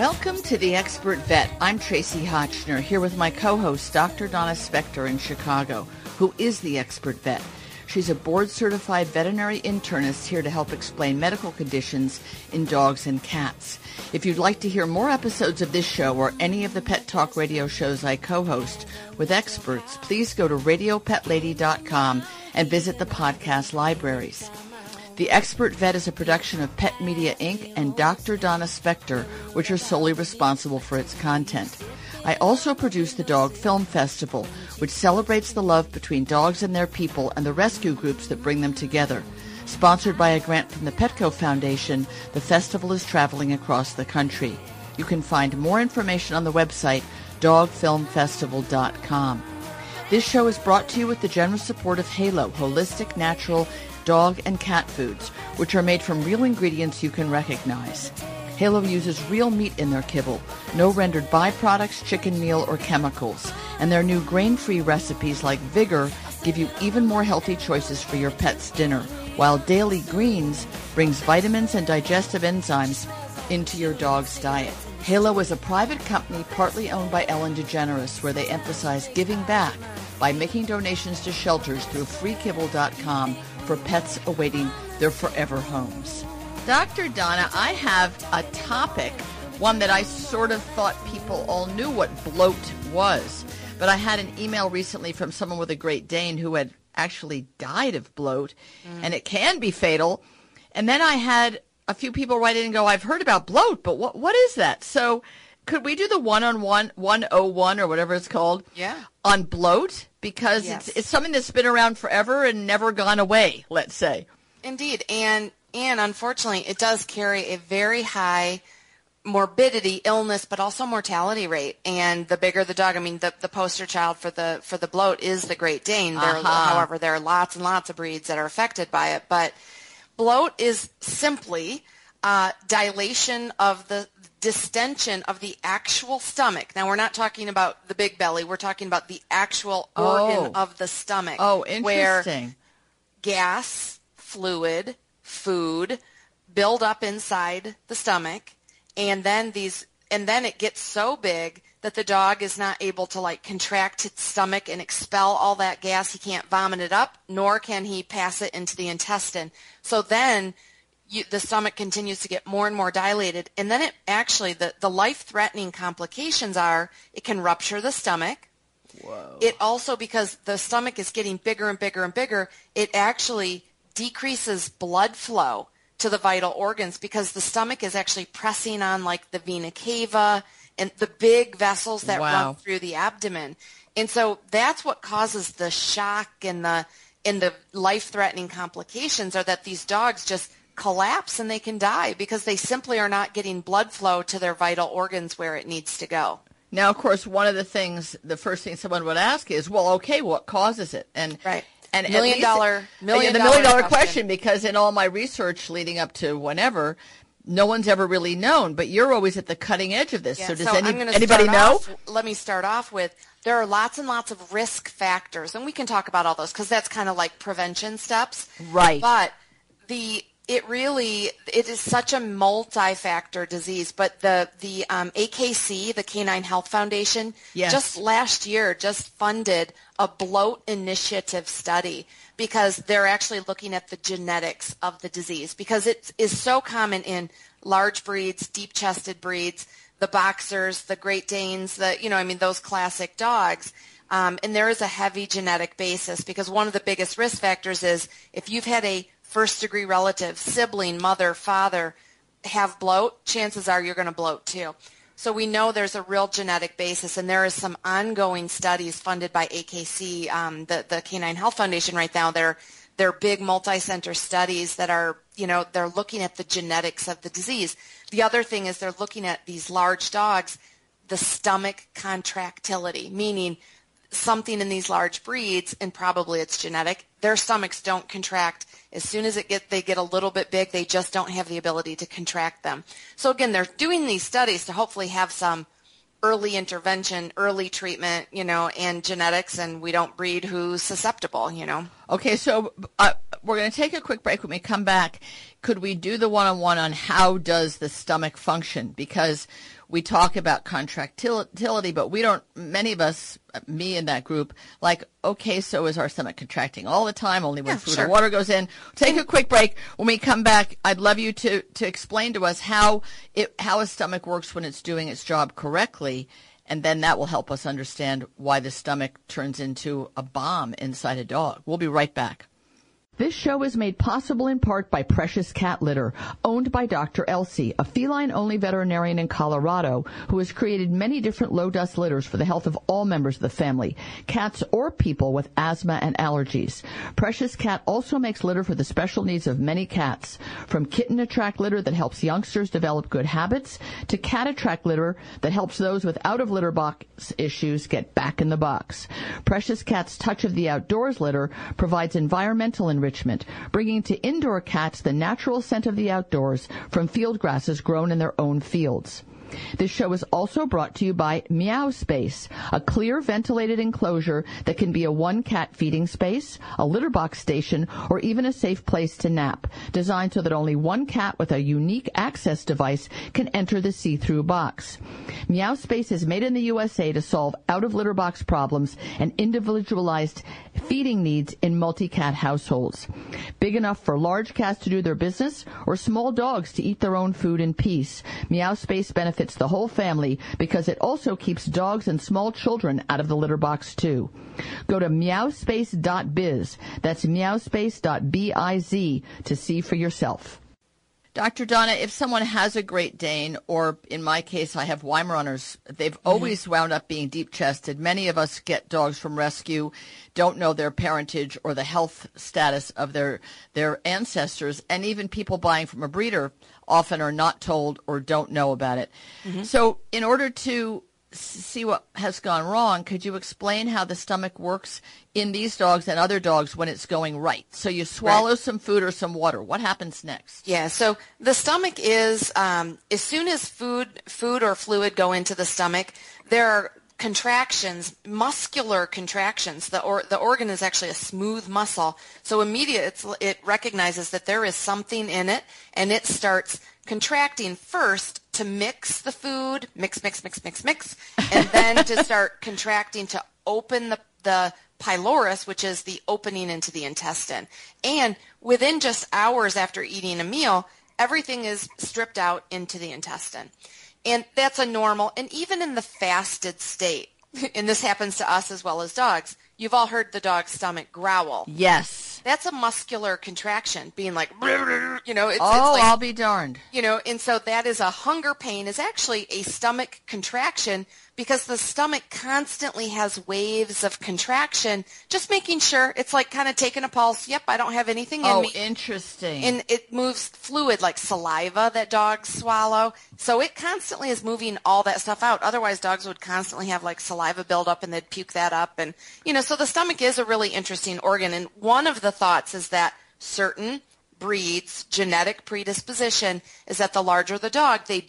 Welcome to The Expert Vet. I'm Tracy Hotchner, here with my co-host, Dr. Donna Spector in Chicago, who is the Expert Vet. She's a board-certified veterinary internist here to help explain medical conditions in dogs and cats. If you'd like to hear more episodes of this show or any of the Pet Talk radio shows I co-host with experts, please go to radiopetlady.com and visit the podcast libraries. The Expert Vet is a production of Pet Media Inc. and Dr. Donna Spector, which are solely responsible for its content. I also produce the Dog Film Festival, which celebrates the love between dogs and their people and the rescue groups that bring them together. Sponsored by a grant from the Petco Foundation, the festival is traveling across the country. You can find more information on the website dogfilmfestival.com. This show is brought to you with the generous support of Halo, holistic, natural dog and cat foods, which are made from real ingredients you can recognize. Halo uses real meat in their kibble, no rendered byproducts, chicken meal, or chemicals, and their new grain-free recipes like Vigor give you even more healthy choices for your pet's dinner, while Daily Greens brings vitamins and digestive enzymes into your dog's diet. Halo is a private company partly owned by Ellen DeGeneres, where they emphasize giving back by making donations to shelters through freekibble.com for pets awaiting their forever homes. Dr. Donna, I have a topic, one that I sort of thought people all knew what bloat was, but I had an email recently from someone with a Great Dane who had actually died of bloat, and it can be fatal. And then I had a few people write in and go, I've heard about bloat, but what is that? So could we do the 101 or whatever it's called on bloat? Because it's something that's been around forever and never gone away, let's say. Indeed. And unfortunately, it does carry a very high morbidity, illness, but also mortality rate. And the bigger the dog, I mean, the poster child for the bloat is the Great Dane. However, there are lots and lots of breeds that are affected by it. But bloat is simply dilation of the distension of the actual stomach. Now, we're not talking about the big belly. We're talking about the actual organ of the stomach. Oh, interesting. Where gas, fluid, food build up inside the stomach, and then it gets so big that the dog is not able to contract its stomach and expel all that gas. He can't vomit it up, nor can he pass it into the intestine. So then the stomach continues to get more and more dilated, and then it actually, the life-threatening complications are it can rupture the stomach. Whoa. It also, because the stomach is getting bigger and bigger and bigger, it actually decreases blood flow to the vital organs because the stomach is actually pressing on the vena cava and the big vessels that run through the abdomen. And so that's what causes the shock and the life-threatening complications, are that these dogs just collapse and they can die because they simply are not getting blood flow to their vital organs where it needs to go. Now, of course, the first thing someone would ask is, well, okay, what causes it? And right. And the million dollar question, because in all my research leading up to whenever, no one's ever really known, but you're always at the cutting edge of this. Yeah, so does anybody know? Let me start off with, there are lots and lots of risk factors, and we can talk about all those because that's kind of like prevention steps. Right. But it is such a multi-factor disease. But the AKC, the Canine Health Foundation, just last year just funded a bloat initiative study because they're actually looking at the genetics of the disease, because it is so common in large breeds, deep-chested breeds, the boxers, the Great Danes, those classic dogs. And there is a heavy genetic basis, because one of the biggest risk factors is if you've had a first-degree relative, sibling, mother, father have bloat, chances are you're going to bloat too. So we know there's a real genetic basis, and there is some ongoing studies funded by AKC, the Canine Health Foundation right now. They're big multi-center studies that are, they're looking at the genetics of the disease. The other thing is they're looking at these large dogs, the stomach contractility, meaning something in these large breeds, and probably it's genetic, their stomachs don't contract. As soon as they get a little bit big, they just don't have the ability to contract them. So again, they're doing these studies to hopefully have some early intervention, early treatment, and genetics, and we don't breed who's susceptible, Okay, so we're going to take a quick break. When we come back, could we do the one-on-one on how does the stomach function? Because we talk about contractility, but we don't, many of us, me in that group, like, okay, so is our stomach contracting all the time, only when food or water goes in? Take a quick break. When we come back, I'd love you to explain to us how a stomach works when it's doing its job correctly, and then that will help us understand why the stomach turns into a bomb inside a dog. We'll be right back. This show is made possible in part by Precious Cat Litter, owned by Dr. Elsie, a feline-only veterinarian in Colorado who has created many different low-dust litters for the health of all members of the family, cats or people with asthma and allergies. Precious Cat also makes litter for the special needs of many cats, from Kitten Attract litter that helps youngsters develop good habits to Cat Attract litter that helps those with out-of-litter box issues get back in the box. Precious Cat's Touch of the Outdoors litter provides environmental enrichment, bringing to indoor cats the natural scent of the outdoors from field grasses grown in their own fields. This show is also brought to you by Meow Space, a clear ventilated enclosure that can be a one-cat feeding space, a litter box station, or even a safe place to nap, designed so that only one cat with a unique access device can enter the see-through box. Meow Space is made in the USA to solve out-of-litter box problems and individualized feeding needs in multi-cat households. Big enough for large cats to do their business or small dogs to eat their own food in peace, Meow Space benefits the whole family because it also keeps dogs and small children out of the litter box too. Go to meowspace.biz. That's meowspace.biz to see for yourself. Dr. Donna, if someone has a Great Dane, or in my case, I have Weimaraners, they've always wound up being deep-chested. Many of us get dogs from rescue, don't know their parentage or the health status of their ancestors, and even people buying from a breeder often are not told or don't know about it. Mm-hmm. So in order to see what has gone wrong, could you explain how the stomach works in these dogs and other dogs when it's going right? So you swallow some food or some water. What happens next? Yeah, so the stomach is, as soon as food or fluid go into the stomach, there are contractions, muscular contractions. The organ is actually a smooth muscle. So immediately it recognizes that there is something in it, and it starts contracting first to mix the food, mix, and then to start contracting to open the pylorus, which is the opening into the intestine. And within just hours after eating a meal, everything is stripped out into the intestine. And that's a normal, and even in the fasted state, and this happens to us as well as dogs, you've all heard the dog's stomach growl. Yes. That's a muscular contraction, being like, you know. It's like, I'll be darned. You know, and so that is a hunger pain, is actually a stomach contraction, because the stomach constantly has waves of contraction, just making sure. It's like kind of taking a pulse. Yep, I don't have anything in me. Oh, interesting. And it moves fluid like saliva that dogs swallow. So it constantly is moving all that stuff out. Otherwise, dogs would constantly have like saliva build up and they'd puke that up. And, you know, so the stomach is a really interesting organ. And one of the thoughts is that certain breeds, genetic predisposition is that the larger the dog, the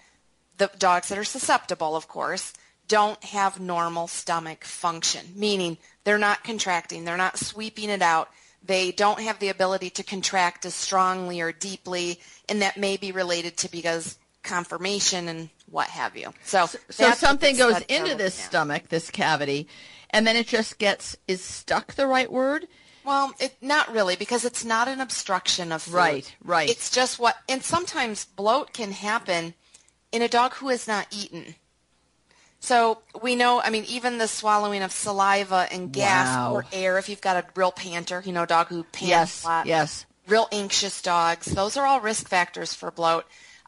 dogs that are susceptible, of course, don't have normal stomach function, meaning they're not contracting, they're not sweeping it out, they don't have the ability to contract as strongly or deeply, and that may be related to because conformation and what have you. So something goes into this stomach, this cavity, and then it just is stuck the right word? Well, not really, because it's not an obstruction of food. Right. It's just and sometimes bloat can happen in a dog who has not eaten. So we know, I mean, even the swallowing of saliva and gas or air, if you've got a real panter, a dog who pants a lot. Yes. Real anxious dogs, those are all risk factors for bloat.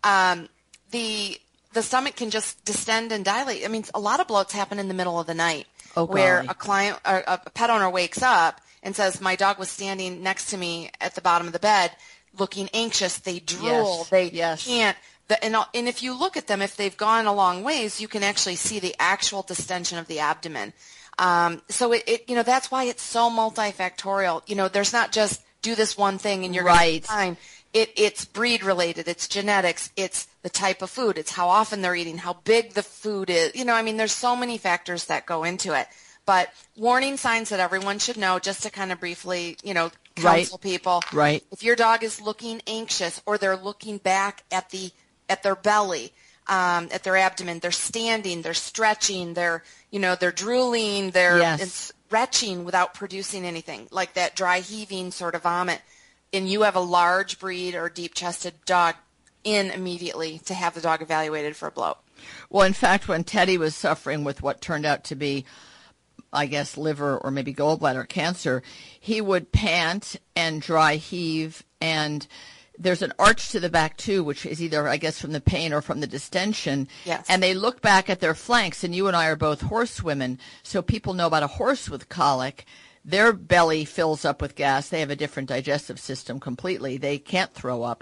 The stomach can just distend and dilate. I mean, a lot of bloats happen in the middle of the night where a client or a pet owner wakes up and says, my dog was standing next to me at the bottom of the bed looking anxious. They drool. They can't. And if you look at them, if they've gone a long ways, you can actually see the actual distension of the abdomen. So that's why it's so multifactorial. There's not just do this one thing and you're going to be fine. It's breed related. It's genetics. It's the type of food. It's how often they're eating, how big the food is. There's so many factors that go into it. But warning signs that everyone should know, just to kind of briefly, counsel people. Right. If your dog is looking anxious or they're looking back at their belly, at their abdomen. They're standing, they're stretching, they're drooling, they're retching without producing anything, like that dry heaving sort of vomit. And you have a large breed or deep-chested dog, in immediately to have the dog evaluated for a bloat. Well, in fact, when Teddy was suffering with what turned out to be, I guess, liver or maybe gallbladder cancer, he would pant and dry heave, and there's an arch to the back, too, which is either, I guess, from the pain or from the distension. Yes. And they look back at their flanks, and you and I are both horsewomen, so people know about a horse with colic. Their belly fills up with gas. They have a different digestive system completely. They can't throw up.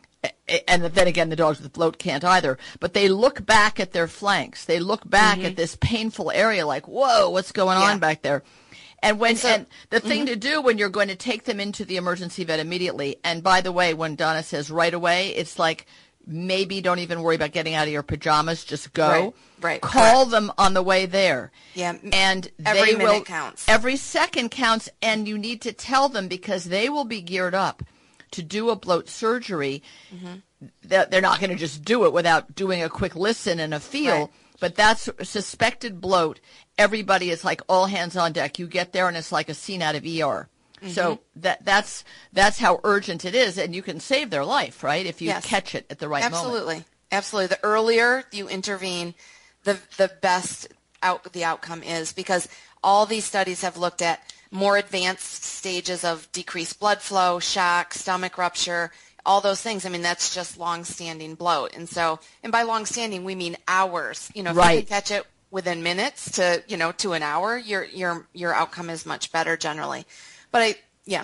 And then again, the dogs with bloat can't either. But they look back at their flanks. They look back at this painful area like, whoa, what's going on back there? And the thing to do when you're going to take them into the emergency vet immediately, and by the way, when Donna says right away, it's like maybe don't even worry about getting out of your pajamas, just go. Right. Call them on the way there. Yeah. And every minute counts. Every second counts, and you need to tell them because they will be geared up to do a bloat surgery. They're not going to just do it without doing a quick listen and a feel. Right. But that's suspected bloat. Everybody is like all hands on deck. You get there and it's like a scene out of ER. So that's how urgent it is, and you can save their life, right? If you catch it at the right moment. Absolutely. The earlier you intervene, the best the outcome is, because all these studies have looked at more advanced stages of decreased blood flow, shock, stomach rupture, all those things. I mean, that's just long-standing bloat. And by long-standing, we mean hours. If you can catch it within minutes to an hour, your outcome is much better generally. But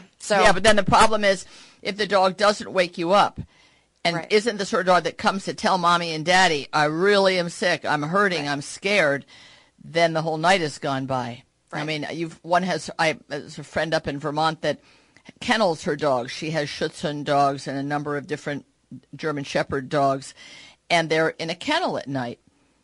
but then the problem is if the dog doesn't wake you up and isn't the sort of dog that comes to tell mommy and daddy, I really am sick, I'm hurting, I'm scared, then the whole night has gone by. Right. I mean, there's a friend up in Vermont that kennels her dogs. She has Schutzhund dogs and a number of different German Shepherd dogs, and they're in a kennel at night.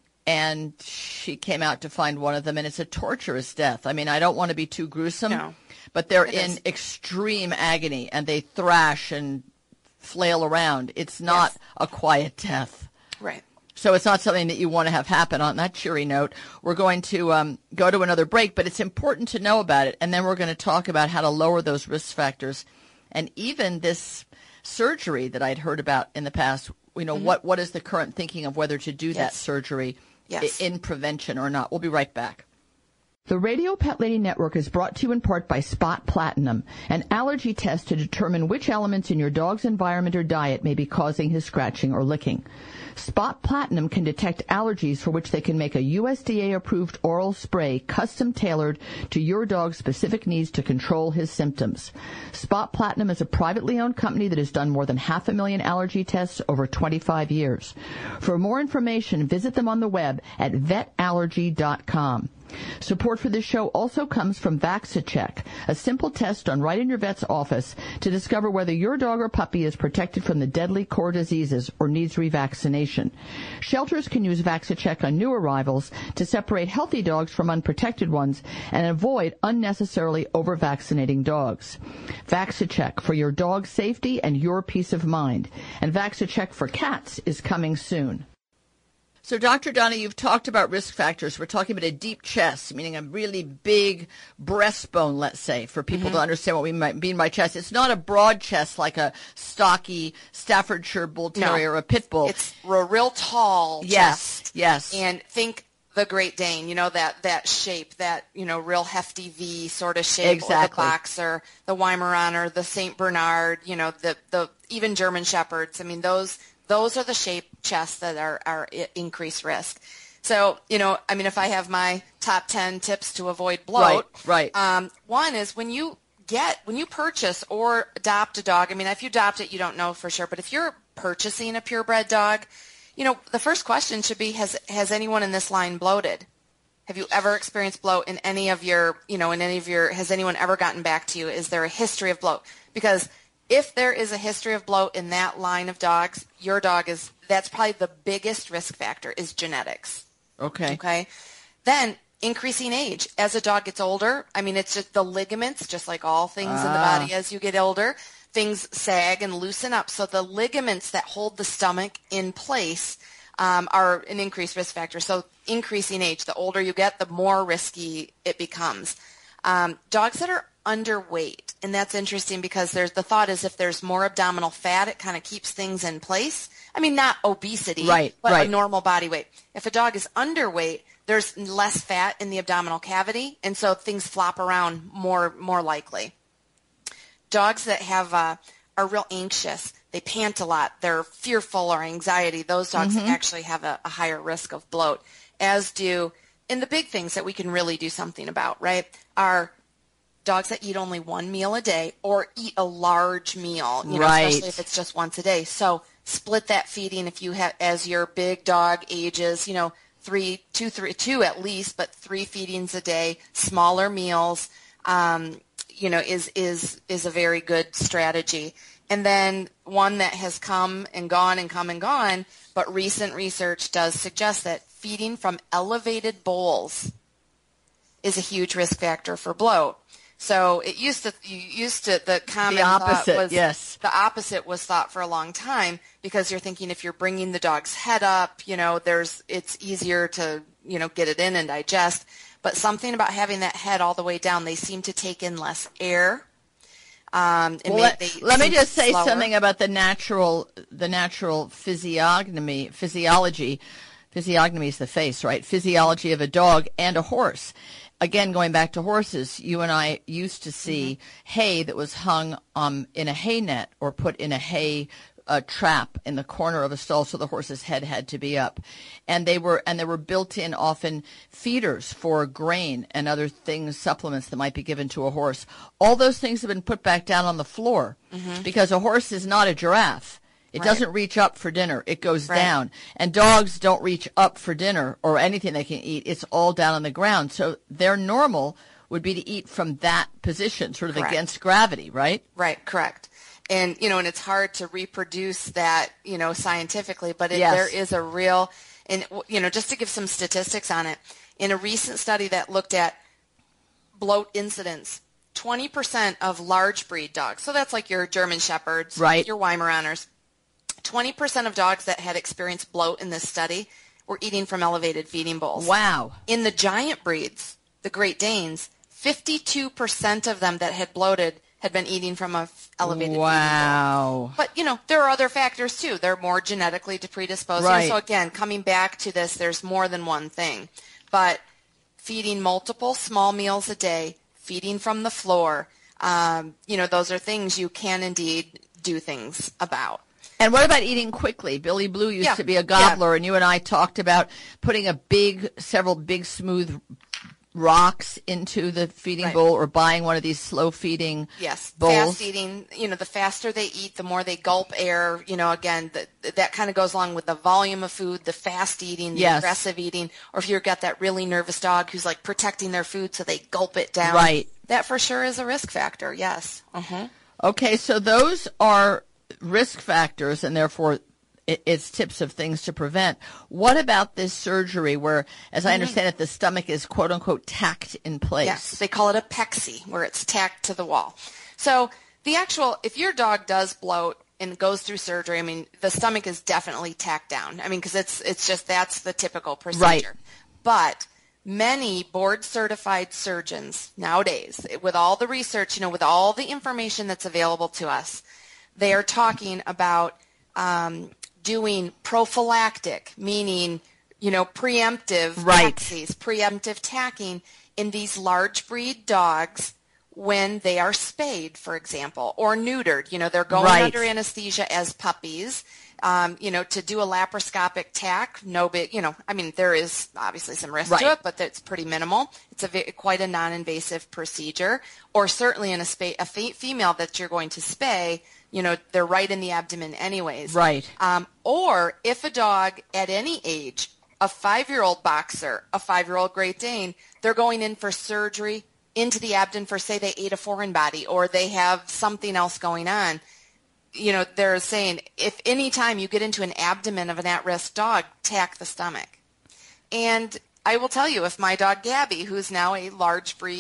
And she came out to find one of them, and it's a torturous death. I mean, I don't want to be too gruesome, but they're in extreme agony, and they thrash and flail around. It's not a quiet death. Right. So it's not something that you want to have happen. On that cheery note, we're going to go to another break, but it's important to know about it, and then we're going to talk about how to lower those risk factors, and even this surgery that I'd heard about in the past. What is the current thinking of whether to do that surgery in prevention or not? We'll be right back. The Radio Pet Lady Network is brought to you in part by Spot Platinum, an allergy test to determine which elements in your dog's environment or diet may be causing his scratching or licking. Spot Platinum can detect allergies for which they can make a USDA-approved oral spray custom-tailored to your dog's specific needs to control his symptoms. Spot Platinum is a privately owned company that has done more than 500,000 allergy tests over 25 years. For more information, visit them on the web at vetallergy.com. Support for this show also comes from VaxiCheck, a simple test done right in your vet's office to discover whether your dog or puppy is protected from the deadly core diseases or needs revaccination. Shelters can use VaxiCheck on new arrivals to separate healthy dogs from unprotected ones and avoid unnecessarily over-vaccinating dogs. VaxiCheck for your dog's safety and your peace of mind. And VaxiCheck for cats is coming soon. So, Dr. Donna, you've talked about risk factors. We're talking about a deep chest, meaning a really big breastbone, let's say, for people to understand what we might mean by chest. It's not a broad chest like a stocky Staffordshire Bull Terrier or a Pit Bull. It's a real tall chest. Yes. And think the Great Dane, that shape, that, real hefty V sort of shape. Exactly. Or the Boxer, the Weimaraner, the St. Bernard, the even German Shepherds. I mean, those are the shape chests that are increased risk. So, if I have my top 10 tips to avoid bloat, right. One is when you purchase or adopt a dog, if you adopt it, you don't know for sure, but if you're purchasing a purebred dog, the first question should be, has anyone in this line bloated? Have you ever experienced bloat in any of your, has anyone ever gotten back to you? Is there a history of bloat? Because if there is a history of bloat in that line of dogs, your dog that's probably the biggest risk factor is genetics. Okay. Then increasing age. As a dog gets older, it's just the ligaments, just like all things in the body as you get older, things sag and loosen up. So the ligaments that hold the stomach in place are an increased risk factor. So increasing age, the older you get, the more risky it becomes. Dogs that are underweight, and that's interesting because the thought is if there's more abdominal fat, it kind of keeps things in place. I mean, not obesity, but a normal body weight. If a dog is underweight, there's less fat in the abdominal cavity, and so things flop around more likely. Dogs that are real anxious, they pant a lot, they're fearful or anxiety, those dogs actually have a higher risk of bloat, as do, and the big things that we can really do something about, right, are dogs that eat only one meal a day or eat a large meal, especially if it's just once a day. So split that feeding if you have, as your big dog ages, two at least, but 3 feedings a day, smaller meals, is a very good strategy. And then one that has come and gone, but recent research does suggest that feeding from elevated bowls is a huge risk factor for bloat. So the common thought was the opposite was thought for a long time, because you're thinking if you're bringing the dog's head up, it's easier to, get it in and digest. But something about having that head all the way down, they seem to take in less air. Let me just say something about the natural physiognomy. Physiology is the face, right? Physiology of a dog and a horse. Again, going back to horses, you and I used to see hay that was hung in a hay net or put in a hay trap in the corner of a stall, so the horse's head had to be up, and there were built-in often feeders for grain and other things, supplements that might be given to a horse. All those things have been put back down on the floor because a horse is not a giraffe. It doesn't reach up for dinner. It goes down. And dogs don't reach up for dinner or anything they can eat. It's all down on the ground. So their normal would be to eat from that position, sort of against gravity, right? Right, correct. And, and it's hard to reproduce that, scientifically, but there is a real, and, just to give some statistics on it, in a recent study that looked at bloat incidence, 20% of large breed dogs, so that's like your German Shepherds, your Weimaraners, 20% of dogs that had experienced bloat in this study were eating from elevated feeding bowls. Wow. In the giant breeds, the Great Danes, 52% of them that had bloated had been eating from a elevated feeding bowl. But, there are other factors too. They're more genetically predisposed. So again, coming back to this, there's more than one thing. But feeding multiple small meals a day, feeding from the floor, those are things you can indeed do things about. And what about eating quickly? Billy Blue used to be a gobbler, and you and I talked about putting several big smooth rocks into the feeding bowl, or buying one of these slow feeding bowls. Fast eating, the faster they eat, the more they gulp air, again, that kind of goes along with the volume of food, the fast eating, the aggressive eating, or if you've got that really nervous dog who's like protecting their food so they gulp it down. Right. That for sure is a risk factor, yes. Okay, so those are risk factors, and therefore it's tips of things to prevent. What about this surgery where, as I understand it, the stomach is quote-unquote tacked in place? Yes, they call it a pexy, where it's tacked to the wall. So if your dog does bloat and goes through surgery, I mean, the stomach is definitely tacked down. I mean, because it's just, that's the typical procedure. Right. But many board-certified surgeons nowadays, with all the research, with all the information that's available to us, they are talking about doing prophylactic, meaning, preemptive taxies, preemptive tacking in these large breed dogs when they are spayed, for example, or neutered. They're going under anesthesia as puppies. To do a laparoscopic tack, no big, there is obviously some risk to it, but it's pretty minimal. It's quite a non-invasive procedure. Or certainly in a female that you're going to spay, they're right in the abdomen anyways. Right. Or if a dog at any age, a 5-year-old boxer, a 5-year-old Great Dane, they're going in for surgery into the abdomen for, say, they ate a foreign body or they have something else going on. They're saying if any time you get into an abdomen of an at-risk dog, tack the stomach. And I will tell you, if my dog Gabby, who's now a large breed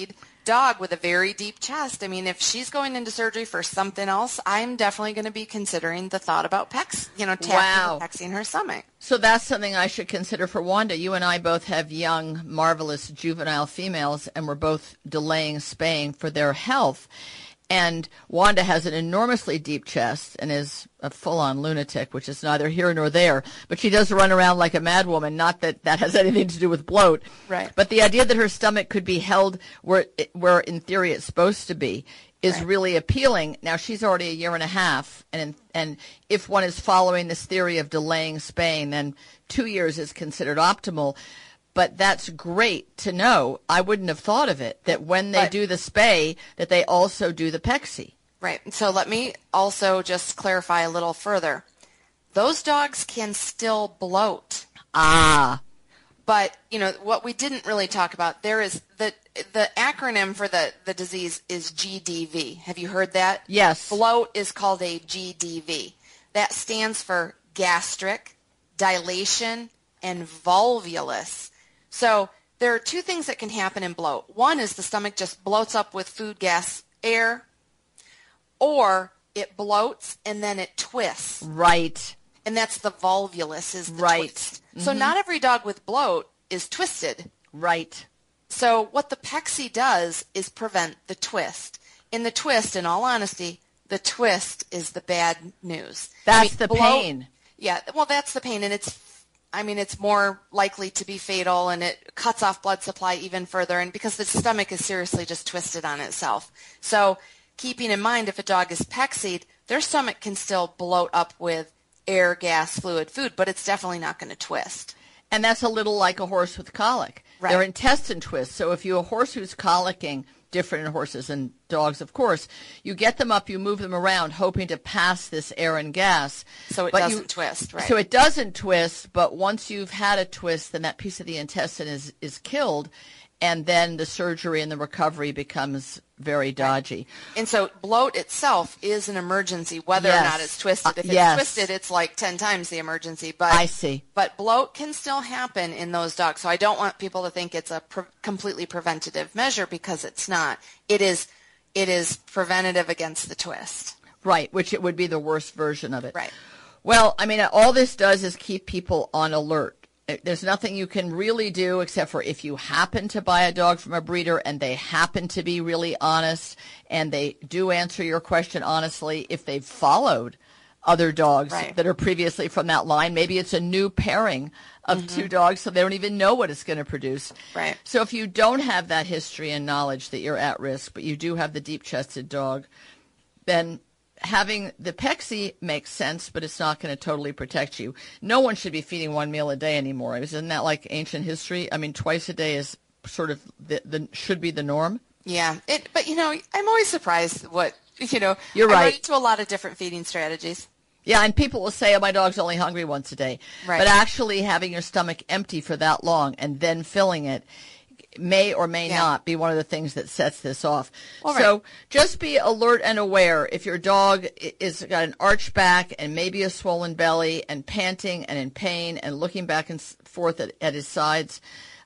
dog with a very deep chest, I mean, if she's going into surgery for something else, I'm definitely going to be considering the thought about taxing her stomach. So that's something I should consider for Wanda. You and I both have young, marvelous juvenile females, and we're both delaying spaying for their health. And Wanda has an enormously deep chest and is a full-on lunatic, which is neither here nor there. But she does run around like a madwoman. Not that that has anything to do with bloat. Right. But the idea that her stomach could be held where in theory it's supposed to be is really appealing. Now, she's already a year and a half. And if one is following this theory of delaying spaying, then 2 years is considered optimal. But that's great to know. I wouldn't have thought of it, that when they do the spay, that they also do the PECSI. Right. So let me also just clarify a little further. Those dogs can still bloat. Ah. But, what we didn't really talk about, there is the acronym for the disease is GDV. Have you heard that? Yes. Bloat is called a GDV. That stands for gastric, dilation, and volvulus. So there are two things that can happen in bloat. One is the stomach just bloats up with food, gas, air, or it bloats and then it twists. Right. And that's the volvulus is the twist. Mm-hmm. So not every dog with bloat is twisted. Right. So what the PECSI does is prevent the twist. In the twist, in all honesty, the twist is the bad news. That's the pain. Yeah, well, that's the pain, and it's more likely to be fatal, and it cuts off blood supply even further, and because the stomach is seriously just twisted on itself. So keeping in mind, if a dog is PECSI'd, their stomach can still bloat up with air, gas, fluid, food, but it's definitely not going to twist. And that's a little like a horse with colic. Right. Their intestine twists. So if you have a horse who's colicking, different in horses and dogs, of course, you get them up, you move them around, hoping to pass this air and gas. So it doesn't twist, right? So it doesn't twist, but once you've had a twist, then that piece of the intestine is killed, and then the surgery and the recovery becomes very dodgy. Right. And so bloat itself is an emergency, whether or not it's twisted. If it's twisted, it's like 10 times the emergency. But I see. But bloat can still happen in those dogs. So I don't want people to think it's a completely preventative measure, because it's not. It is preventative against the twist. Right, which it would be the worst version of it. Right. Well, all this does is keep people on alert. There's nothing you can really do except for if you happen to buy a dog from a breeder and they happen to be really honest and they do answer your question honestly, if they've followed other dogs that are previously from that line. Maybe it's a new pairing of two dogs, so they don't even know what it's going to produce. Right. So if you don't have that history and knowledge that you're at risk, but you do have the deep-chested dog, then having the PECSI makes sense, but it's not going to totally protect you. No one should be feeding one meal a day anymore. Isn't that like ancient history? Twice a day is sort of should be the norm. Yeah, but I'm always surprised what You're right. I run into a lot of different feeding strategies. Yeah, and people will say, "Oh, my dog's only hungry once a day." Right. But actually, having your stomach empty for that long and then filling it may or may not be one of the things that sets this off. So just be alert and aware. If your dog is got an arched back and maybe a swollen belly and panting and in pain and looking back and forth at his sides,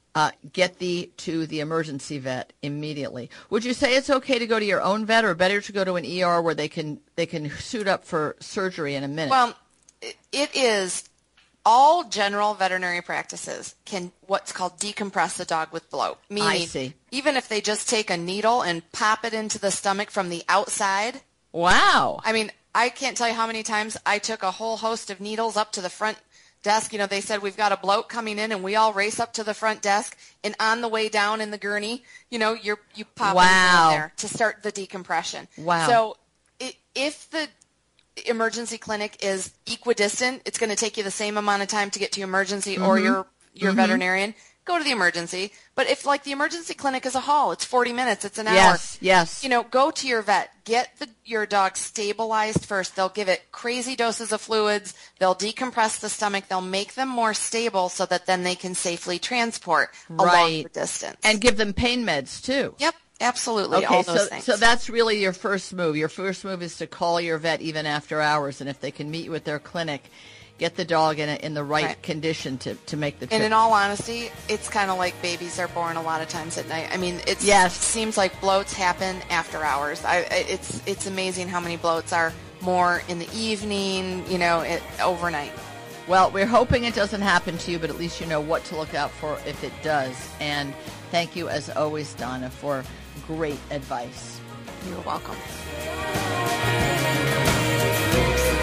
get to the emergency vet immediately. Would you say it's okay to go to your own vet, or better to go to an ER where they can suit up for surgery in a minute? Well, it is. All general veterinary practices can what's called decompress the dog with bloat. Meaning, even if they just take a needle and pop it into the stomach from the outside. Wow. I can't tell you how many times I took a whole host of needles up to the front desk. They said, we've got a bloat coming in, and we all race up to the front desk. And on the way down in the gurney, you pop it in there to start the decompression. Wow. So if the emergency clinic is equidistant, it's going to take you the same amount of time to get to emergency or your veterinarian, go to the emergency. But if the emergency clinic is a haul, it's 40 minutes, it's an hour. Yes. Go to your vet. Get your dog stabilized first. They'll give it crazy doses of fluids. They'll decompress the stomach. They'll make them more stable so that then they can safely transport a longer distance. And give them pain meds too. Yep. Absolutely, okay, all those things. So that's really your first move. Your first move is to call your vet even after hours, and if they can meet you at their clinic, get the dog in the right condition to make the trip. And in all honesty, it's kind of like babies are born a lot of times at night. I mean, it seems like bloats happen after hours. It's amazing how many bloats are more in the evening, overnight. Well, we're hoping it doesn't happen to you, but at least you know what to look out for if it does. And thank you, as always, Donna, for great advice. You're welcome.